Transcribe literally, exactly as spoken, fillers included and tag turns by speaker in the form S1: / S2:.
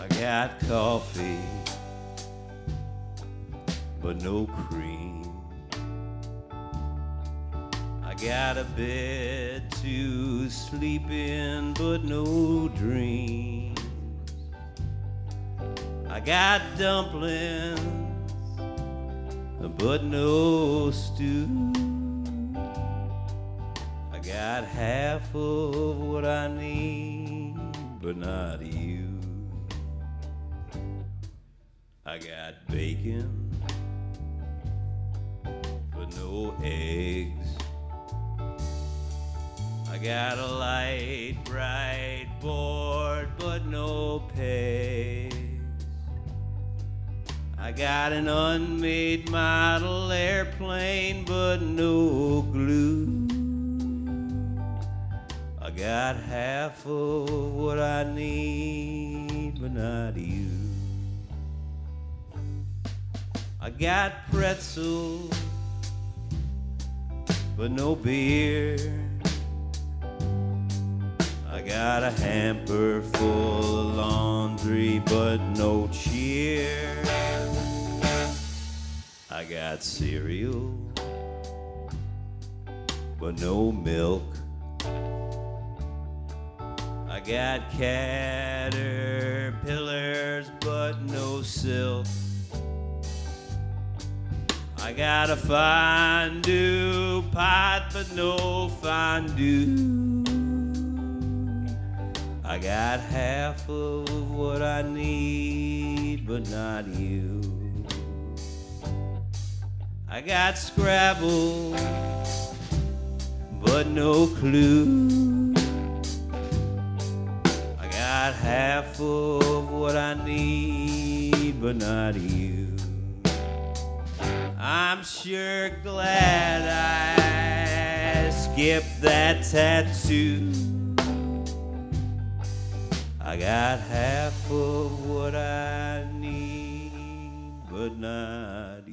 S1: I got coffee, but no cream. I got a bed to sleep in, but no dreams. I got dumplings, but no stew. I got half of what I need, but not you. I got bacon, but no eggs. I got a light, bright board, but no pegs. I got an unmade model airplane, but no glue. I got half of what I need, but not you. I got pretzels, but no beer. I got a hamper full of laundry, but no cheer. I got cereal, but no milk. I got caterpillars, but no silk. I got a fondue pot, but no fondue. I got half of what I need, but not you. I got Scrabble, but no clue. I got half of what I need, but not you. I'm sure glad I skipped that tattoo. I got half of what I need, but not